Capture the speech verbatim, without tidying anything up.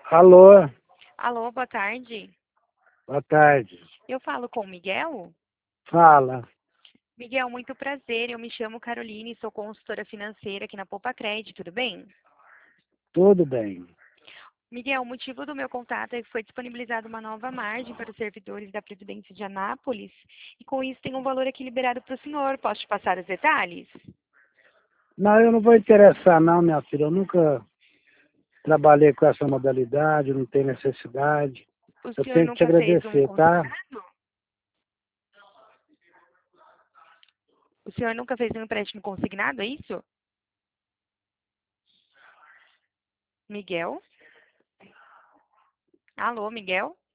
Alô, Alô, boa tarde. boa tarde. Eu falo com o Miguel? Fala, Miguel, muito prazer. Eu me chamo Caroline, sou consultora financeira aqui na Poupa Cred, tudo bem? tudo bem? Miguel, o motivo do meu contato é que foi disponibilizada uma nova margem para os servidores da Previdência de Anápolis e com isso tem um valor aqui liberado para o senhor. Posso te passar os detalhes? Não, eu não vou interessar não, minha filha. Eu nunca trabalhei com essa modalidade, não tenho necessidade. O Eu senhor tenho que te nunca fez um agradecer, tá? consignado? O senhor nunca fez um empréstimo consignado, é isso? Miguel? Alô, Miguel?